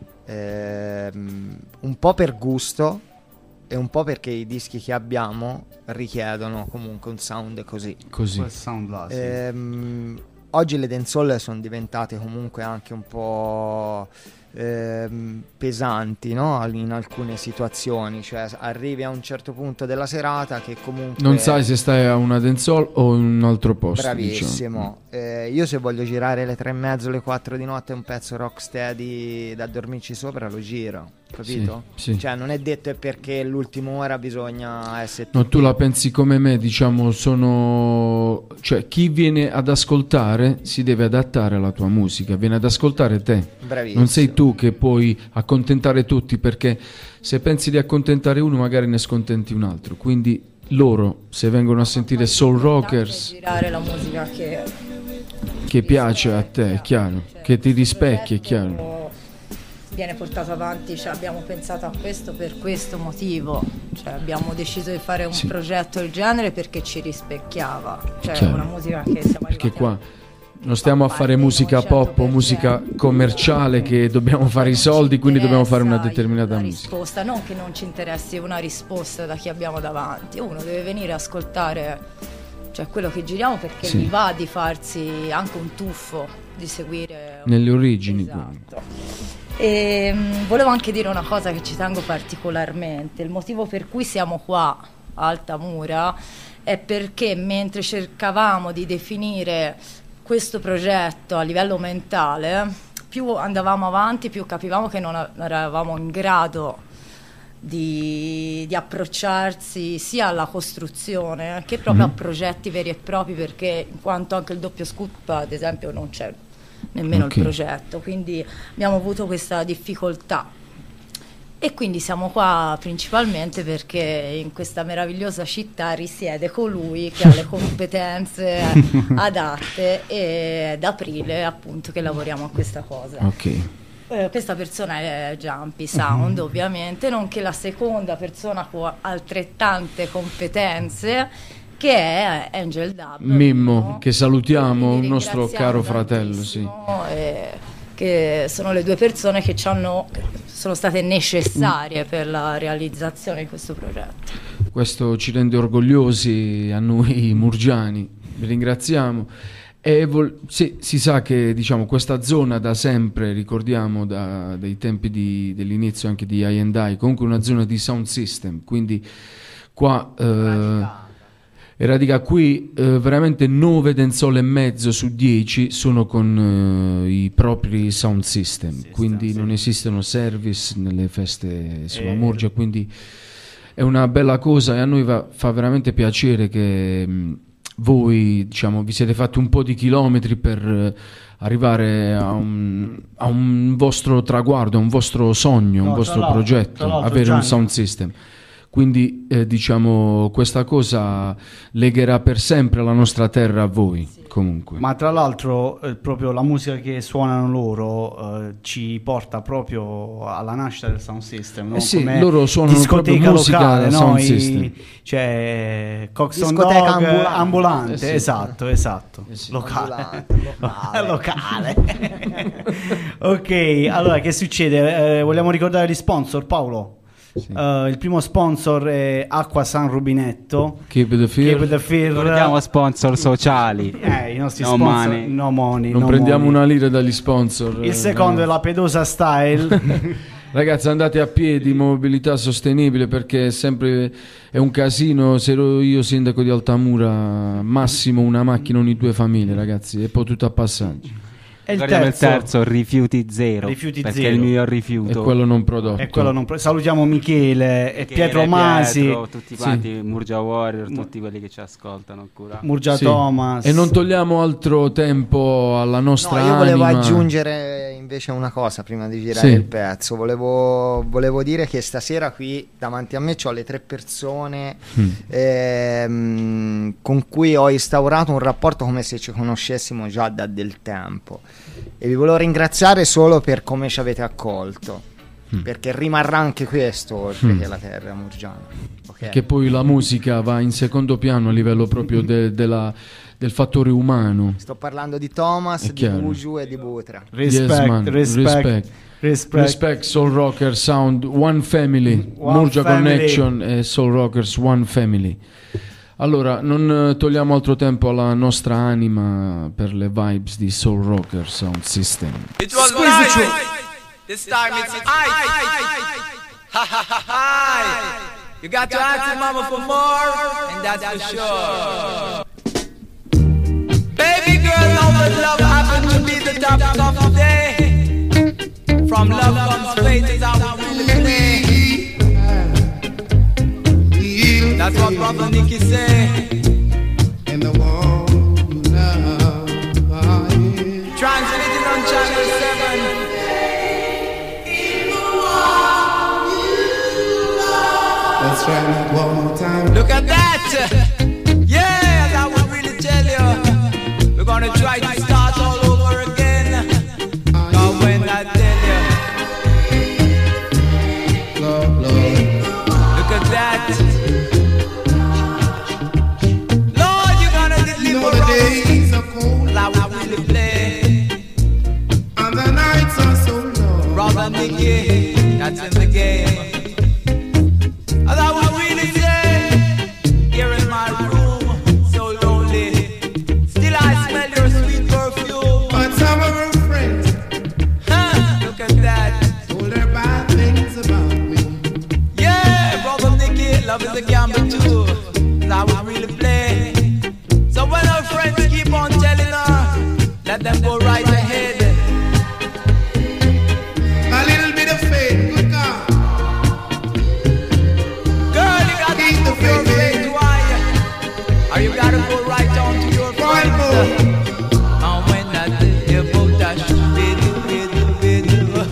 E: ehm, un po' per gusto e un po' perché i dischi che abbiamo richiedono comunque un sound così.
D: Così.
C: quel sound là, sì.
E: Ehm, oggi le dancehall sono diventate comunque anche un po' ehm, pesanti, no? In alcune situazioni, cioè arrivi a un certo punto della serata che comunque
D: Non sai se stai a una dancehall o in un altro posto.
E: bravissimo.
D: Diciamo.
E: Eh, io se voglio girare le tre e mezzo, le quattro di notte un pezzo rocksteady da dormirci sopra lo giro, capito?
D: Sì, sì.
E: Cioè non è detto è perché l'ultima ora bisogna essere
D: No, tu la pensi come me, diciamo, sono... Cioè, chi viene ad ascoltare si deve adattare alla tua musica, viene ad ascoltare te.
E: Bravissimo.
D: Non sei tu che puoi accontentare tutti, perché se pensi di accontentare uno magari ne scontenti un altro. Quindi loro, se vengono a sentire soul rockers,
H: girare la musica che
D: che piace a te, è chiaro, che ti rispecchi, è chiaro.
H: viene portato avanti, cioè abbiamo pensato a questo per questo motivo, cioè abbiamo deciso di fare un
D: Sì.
H: progetto del genere perché ci rispecchiava, cioè
D: Chiaro.
H: una musica che siamo
D: Perché
H: arrivati
D: qua non stiamo a fare musica pop o musica commerciale che dobbiamo fare i soldi, quindi dobbiamo fare una determinata
H: a
D: musica.
H: risposta, non che non ci interessi una risposta da chi abbiamo davanti, uno deve venire a ascoltare cioè quello che giriamo perché
D: Sì.
H: gli va di farsi anche un tuffo di seguire un-
D: Nelle origini.
H: Esatto. E, mh, volevo anche dire una cosa che ci tengo particolarmente. Il motivo per cui siamo qua a Altamura è perché mentre cercavamo di definire questo progetto a livello mentale, più andavamo avanti, più capivamo che non a- non eravamo in grado di, di approcciarsi sia alla costruzione che proprio
D: Mhm.
H: a progetti veri e propri, perché in quanto anche il doppio scoop ad esempio non c'è nemmeno
D: Ok.
H: il progetto, quindi abbiamo avuto questa difficoltà e quindi siamo qua principalmente perché in questa meravigliosa città risiede colui che ha le competenze adatte e da aprile appunto che lavoriamo a questa cosa.
D: Ok.
H: Eh, questa persona è Jumpy Sound, ovviamente, nonché la seconda persona con altrettante competenze che è Angel Dub.
D: Mimmo, che salutiamo,
H: Quindi
D: il nostro
H: ringraziamo
D: caro fratello, sì.
H: tantissimo, eh, che sono le due persone che ci hanno, sono state necessarie per la realizzazione di questo progetto.
D: Questo ci rende orgogliosi a noi murgiani, vi ringraziamo. E vol- sì, si sa che diciamo questa zona da sempre, ricordiamo da, dai tempi di- dell'inizio anche di I and I, comunque una zona di sound system, quindi qua eh, radica qui eh, veramente nove dancehall e mezzo su dieci sono con eh, i propri sound system, quindi non esistono service nelle feste sulla
C: Eh.
D: Murgia, quindi è una bella cosa e a noi va- fa veramente piacere che mh, voi diciamo vi siete fatti un po' di chilometri per eh, arrivare a un, a un vostro traguardo, a un vostro sogno,
C: No,
D: un
C: tra
D: vostro
C: l'altro-
D: progetto,
C: tra l'altro,
D: avere un
C: Gianni-
D: sound system. quindi eh, diciamo questa cosa legherà per sempre la nostra terra a voi, sì. Comunque.
C: Ma tra l'altro eh, proprio la musica che suonano loro eh, ci porta proprio alla nascita del sound system, no?
D: Eh sì,
C: come
D: loro suonano
C: discoteca
D: proprio musica
C: locale, no?
D: sound
C: I,
D: system.
C: Cioè Coxon
E: Discoteca
C: Dog
E: ambulante,
C: ambulante,
D: Eh sì.
C: esatto, esatto,
D: Eh sì.
C: locale.
E: Ambulante,
C: locale. Ok, allora che succede? Eh, vogliamo ricordare gli sponsor, Paolo?
D: Sì.
C: Uh, il primo sponsor è Acqua San Rubinetto.
D: Keep the fear.
C: Keep the fear.
B: Ricordiamo sponsor sociali.
C: Eh, i nostri
B: No
C: sponsor
B: money.
C: no money,
D: Non
C: no
D: prendiamo
C: money.
D: una lira dagli sponsor.
C: Il
D: eh,
C: secondo
D: no.
C: è la Pedosa Style.
D: Ragazzi, andate a piedi, mobilità sostenibile, perché è sempre è un casino. Se ero io sindaco di Altamura, massimo una macchina ogni due famiglie, ragazzi, e poi tutto a passaggio.
C: E il
B: Ricordiamo
C: terzo,
B: il terzo, rifiuti zero.
C: Rifiuti
B: perché
C: zero.
B: è il miglior
D: E
B: rifiuto.
D: quello non prodotto.
C: è quello non pro- salutiamo Michele e
B: Michele,
C: Pietro Masi,
B: Pietro, tutti
D: Sì.
B: quanti, Murgia Warrior, tutti quelli che ci ascoltano ancora.
C: Murgia
D: Sì.
C: Thomas.
D: E non togliamo altro tempo alla nostra
E: No, io volevo
D: anima.
E: aggiungere invece una cosa prima di girare
D: Sì.
E: il pezzo. Volevo, volevo dire che stasera qui davanti a me ho le tre persone
D: Mm.
E: ehm, con cui ho instaurato un rapporto come se ci conoscessimo già da del tempo. E vi volevo ringraziare solo per come ci avete accolto.
D: Mm.
E: Perché rimarrà anche questo oltre
D: Mm.
E: che la terra murgiana. Ok?
D: Che poi la musica va in secondo piano a livello proprio de- della- del fattore umano.
E: Sto parlando di Thomas,
D: È
E: di
D: chiaro.
E: Buju e di Butra.
C: Respect,
D: Yes, man.
C: respect,
D: Respect.
C: respect.
D: Respect, Soul Rocker Sound, One Family,
C: One
D: Murgia
C: family.
D: Connection e Soul Rockers One Family. Allora, non eh, togliamo altro tempo alla nostra anima per le vibes di Soul Rocker Sound System.
K: It was right. This time it's I. Ha ha ha ha. You got to ask your mama for more, and that's for sure. Baby girl, now that love happened to be the topic of the day. From love comes faith is how we really play. That's what Brother Nicky say.
M: In the wall of love,
K: Transmitting on Channel seven.
M: let's try that one more time.
K: Look at that! Yeah, that would really tell you. We're gonna try to start all over again. Cause when I tell you,
M: Love, love.
K: look at that. Lord, you're gonna
M: You
K: deliver
M: know the days are cold
K: us. That would really play.
M: and the nights are so long.
K: Brother Nicky, that's in the game. And I would really say, here in my room, so lonely. Still I smell your sweet perfume.
M: But some of her friends
K: Huh, look at that.
M: told her bad things about me.
K: Yeah, brother Nicky, love is a gamble too. That would really play. So when her friends keep on telling her, let them go right ahead.
M: A little bit of faith, good God.
K: Girl, you got to
M: Keep the
K: move your
M: faith,
K: faith, why? Or you gotta go right on to your
M: One
K: friends.
M: more.
K: And when I tell you about that, bedu, bedu, bedu.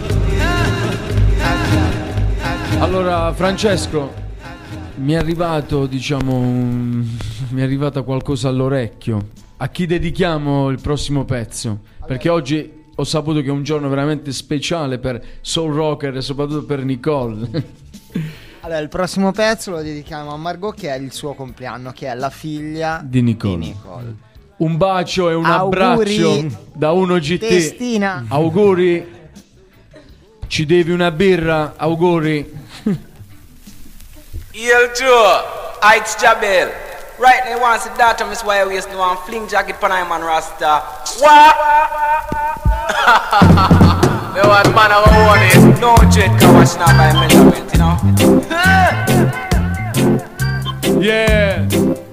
D: Allora, Francesco, mi è arrivato, diciamo, un- mi è arrivata qualcosa all'orecchio. A chi dedichiamo il prossimo pezzo? Perché oggi ho saputo che è un giorno veramente speciale per Soul Rocker e soprattutto per Nicole.
E: Allora, il prossimo pezzo lo dedichiamo a Margot, che è il suo compleanno, che è la figlia
D: Di Nicole.
E: Di Nicole.
D: Un bacio e un
E: Auguri,
D: abbraccio da uno G T.
E: Testina.
D: Auguri. Ci devi una birra, auguri.
K: Il Joe, it's Jabel. Right now, wants the daughter, Miss Wire Waist, no one fling jacket, Panay man Rasta. What? Me want man of a one is no jet, can watch now by measurement, you know.
D: Yeah.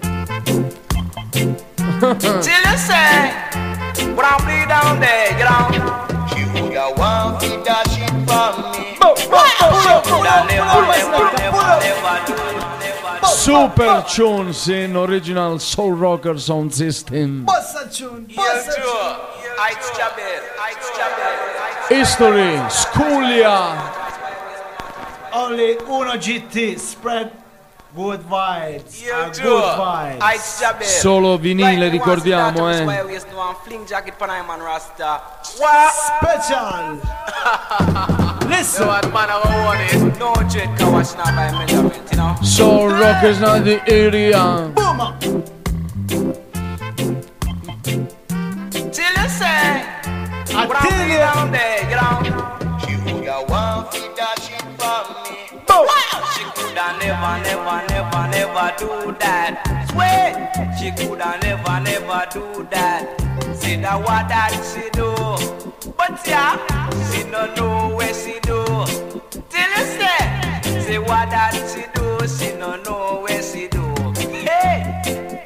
K: Till you say, what I'm bleed down there, you know. You would have one feet that shit from me.
D: Super Tunes in original Soul Rocker Sound System.
C: History,
D: Sculia.
C: Only uno G T, spread Good vibes.
K: Yeah,
C: uh,
K: Joe.
C: good vibes.
K: Ice Jabber.
D: Solo vinile, ricordiamo, eh.
C: Special. Listen.
D: Soul rockers not the area.
C: Boom.
K: Till you say,
C: I
K: what
C: tell
K: I'm
C: you.
K: down there, get on.
G: She woulda want to dash it from me.
K: She coulda never, never, never, never do that. Swear, she coulda never, never do that. Say that what that she do, but yeah, she no know where she do. Till you say, say what that she do, she no know where she do. Hey.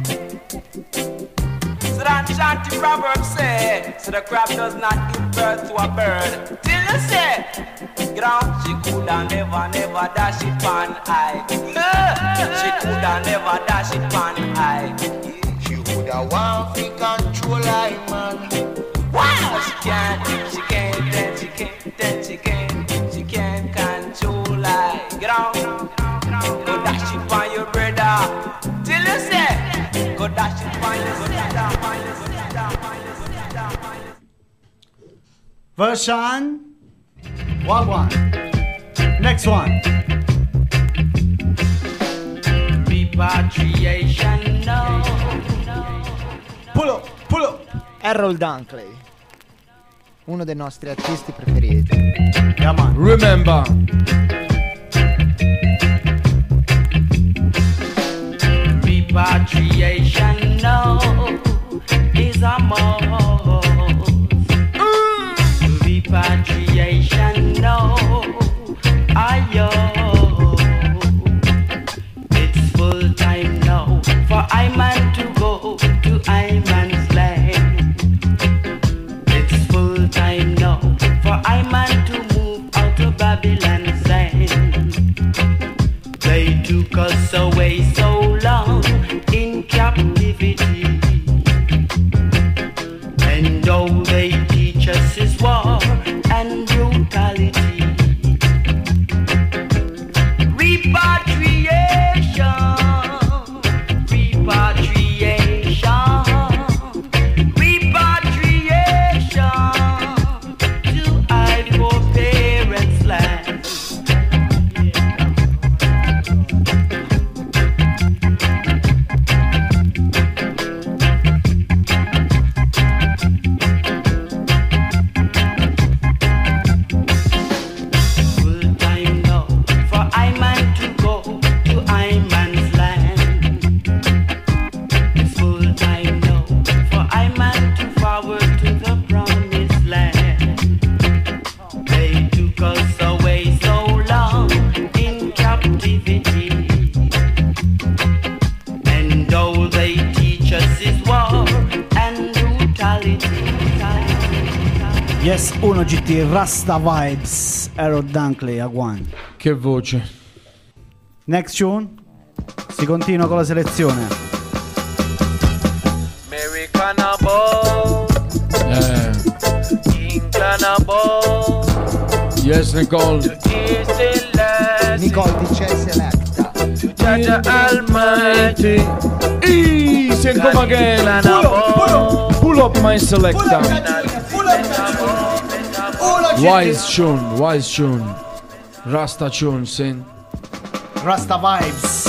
K: So that chanty proverb say, so the crab does not give birth to a bird. Till you say, ground she coulda never, never dash it pan I. She coulda never dash it pan I.
G: She woulda want to control I man.
K: Wow, she can't, she can't, then she can't, then she can't, she can't control I. Ground, go dash it pan your brother. Till you say, go dash it pan your brother.
C: Version. One one. Next one.
K: Repatriation, no.
C: Pull up, pull up.
E: Errol Dunkley, uno dei nostri artisti preferiti.
C: Yeah, man.
D: Remember.
K: Repatriation, no, is a must. Mm. Repatriation, no, ayo. It's full time now for I man to go to I man's land. It's full time now for I man to move out of Babylon's land. They took us away so long in captivity, and all they teach us is war and brutality. Repatriation, repatriation, repatriation to I foreparents' land.
C: Yes, uno G T, Rasta Vibes, Errol Dunkley, Agwan.
D: Che voce.
C: Next tune, si continua con la selezione.
K: Americana ball,
D: Eh.
K: England ball,
D: Yes, Nicole.
E: Nicole D J Selecta.
K: Jaja Almighty,
D: Easy and come again. Pull up, pull up, pull up my selector. Wise tune, wise tune. Rasta tune, sin.
C: Rasta Vibes.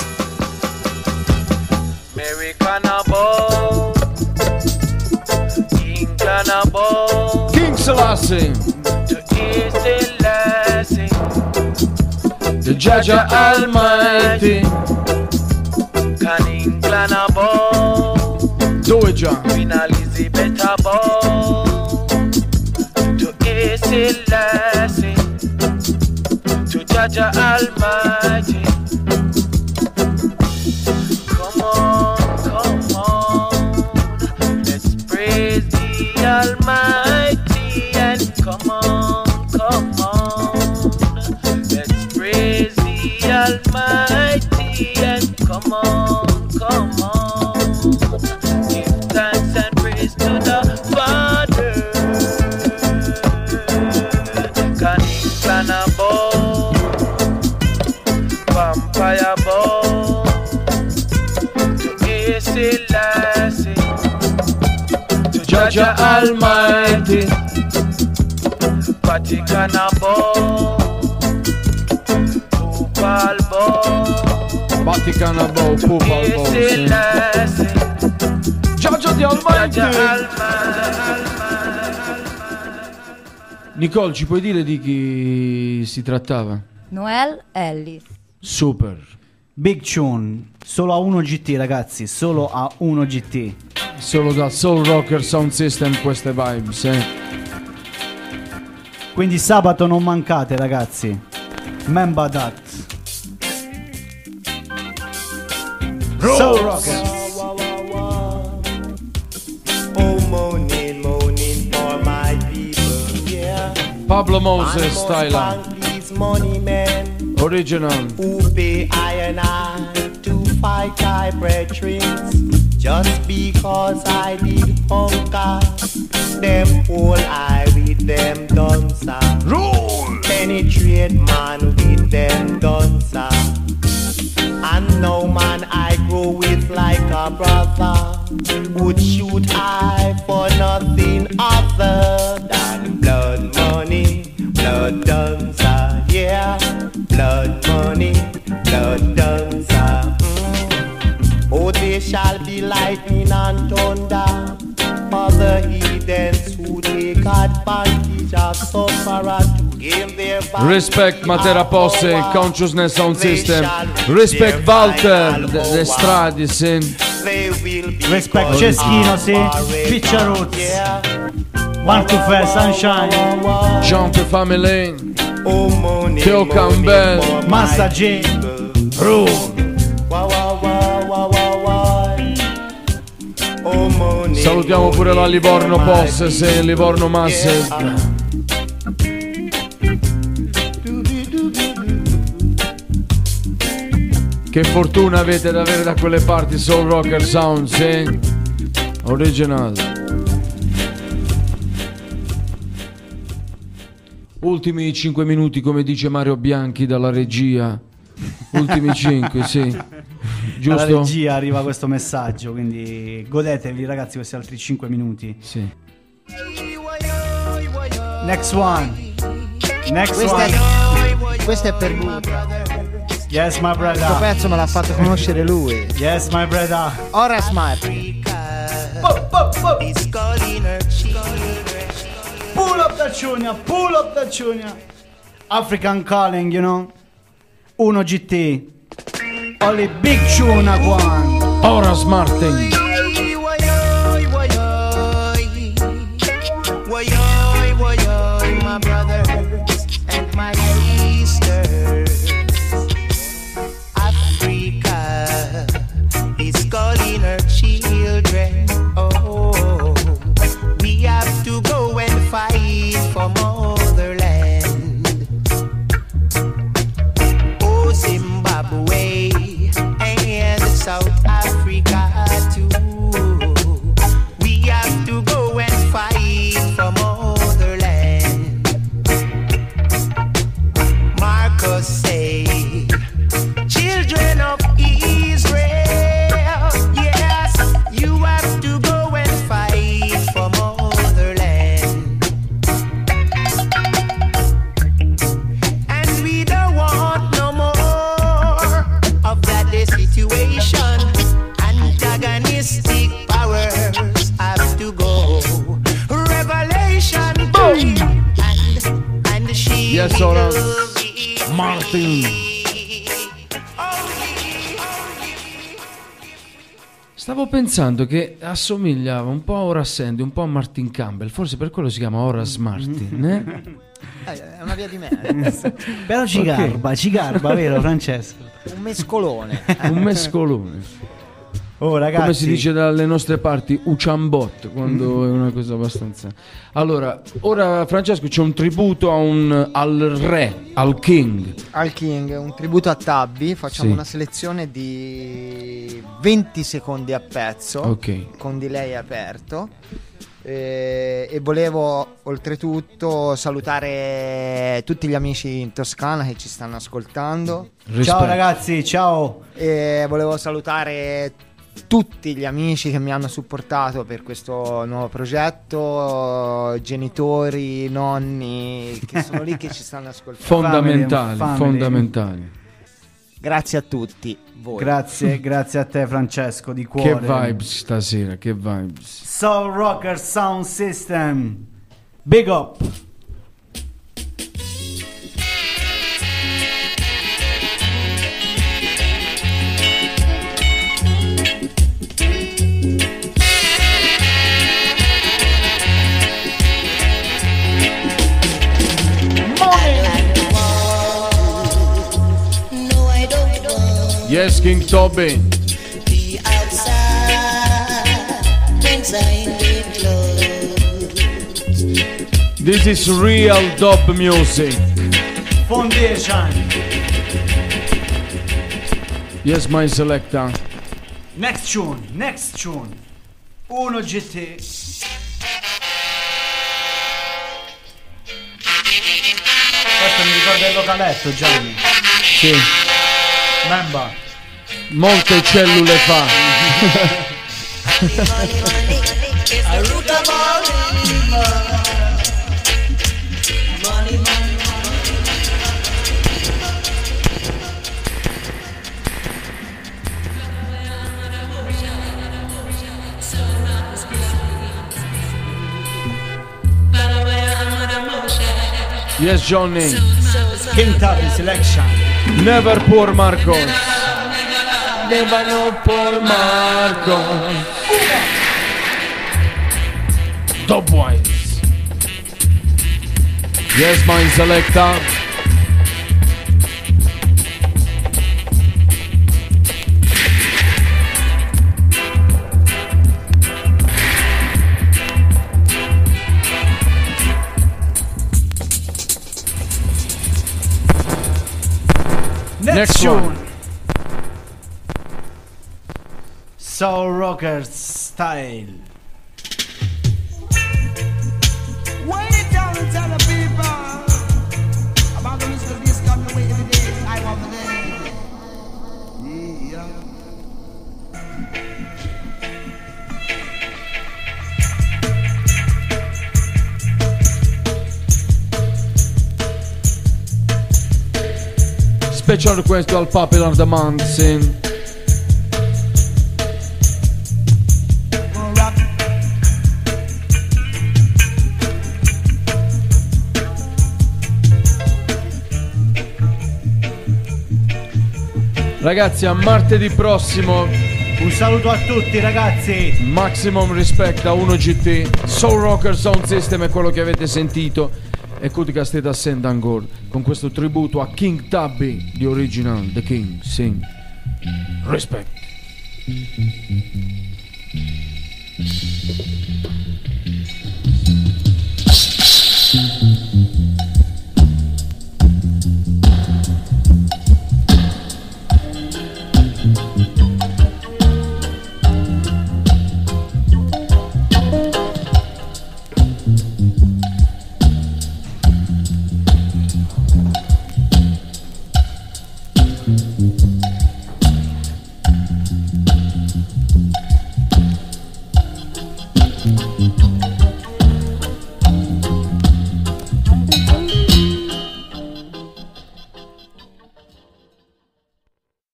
K: Americana ball, England ball,
D: King Selassie. The Jaja Almighty.
K: Can England ball,
D: Do it, John.
K: Queen Elizabeth ball, to Selassie, to Jaja Almighty. Come on, come on, let's praise the Almighty, and come on, come on, let's praise the Almighty, and come on, come on, give thanks and praise to the Father. Can England ball, vampire ball,
D: Jah Almighty.
L: Vaticana Bow, Pupal Bow,
D: Vaticana Bow, Pupal Bow, sì. Jah Jah Almighty. Nicole, ci puoi dire di chi si trattava?
H: Noel Ellis.
D: Super.
C: Big Tune, solo a uno G T ragazzi, solo a uno G T.
D: Solo da Soul Rocker Sound System queste vibes, eh.
C: Quindi sabato non mancate ragazzi. Remember that. Soul Rocker.
N: Oh, moaning, moaning for my people, yeah.
D: Pablo Moses style.
N: Money men
D: original
N: who pay I and I to fight I brethren just because I did hunger them whole I with them dancer roll penetrate man with them dancer and now man I grow with like a brother would shoot I for nothing other than blood money blood dancer, yeah, blood money, blood dancer. Mm. Oh, they shall be lightning and thunder for the heathens who take advantage of sufferer to gain their
D: Respect Matera Posse, Consciousness Sound System. Respect Walter, The Stradis.
C: Respect Ceschino, sì. Picciaruzzi. One to Fair Sunshine,
D: Jump Family, Theo Campbell,
C: Massa J, Ru.
D: Salutiamo pure la Livorno Posse, se Livorno Masse. Che fortuna avete ad avere da quelle parti Soul Rocker Sound, sì? Original. Ultimi cinque minuti, come dice Mario Bianchi dalla regia. Ultimi cinque, sì. Giusto?
C: Dalla regia arriva questo messaggio, quindi godetevi ragazzi questi altri cinque minuti.
D: Sì.
C: Next one. Next
E: Questa
C: one.
E: È, questa è per Butra.
C: Yes, my brother.
E: Questo pezzo me l'ha fatto conoscere lui.
C: Yes, my brother.
E: Horace Martin.
C: Pull up the tunia, pull up the tunia. African calling, you know. Uno G T. Only big tuna one.
D: Horace Martin.
N: My brother and my sisters. Africa is calling her children. Oh, we have to go and fight for motherland. Oh, Zimbabwe and South Africa too. We have to go and fight for motherland. Marcus say, children of Israel, yes, you have to go and fight for motherland. And we don't want no more of that day situation. Antagonistic powers have to go. Revelation, boom, and, and she
D: Yes, Horace Martin. Stavo pensando che assomigliava un po' a Horace Andy, un po' a Martin Campbell, forse per quello si chiama Horace Martin, eh?
E: Eh, è una via di mezzo.
C: Però ci
D: Ok.
C: garba, ci garba, vero Francesco?
E: Un mescolone.
D: Un mescolone.
C: Oh ragazzi.
D: Come si dice dalle nostre parti, uciambot, quando è una cosa abbastanza. Allora, ora Francesco c'è un tributo a un, al re, al king.
E: Al King, un tributo a Tabby. Facciamo
D: Sì.
E: una selezione di venti secondi a pezzo,
D: Ok.
E: con delay aperto. Eh, e volevo oltretutto salutare tutti gli amici in Toscana che ci stanno ascoltando.
C: Ciao ragazzi, ciao.
E: E volevo salutare tutti gli amici che mi hanno supportato per questo nuovo progetto, genitori, nonni che sono lì che ci stanno ascoltando.
D: Fondamentali,
C: Family,
D: fondamentali.
E: Grazie a tutti voi.
C: Grazie, grazie a te Francesco, di cuore.
D: Che vibes stasera, che vibes.
C: Soul Rocker Sound System, big up.
D: Yes, King Toby.
M: Be outside inside the club.
D: This is real dub music.
C: Foundation.
D: Yes, my selector.
C: Next tune, next tune. Uno G T. Questo mi ricorda il localetto, Gianni.
D: Sì.
C: Memba.
D: Molte cellule fa. Yes, Johnny.
C: King Tubby selection.
D: Never poor Marco. Never no poor Marco. Dubwise. Yes, my selector.
C: Next,
D: Next
C: tune.
D: one.
C: Soul Rocker style.
M: Way down and tell the people about the music of this coming away every day. I want the day. Yeah.
D: Special request al Popular Demand Scene. Ragazzi, a martedì prossimo.
C: Un saluto a tutti ragazzi.
D: Maximum Respect a uno G T. Soul Rocker Sound System è quello che avete sentito. E Cutica State Ascend ancora con questo tributo a King Tubby di Original The King Sing Respect.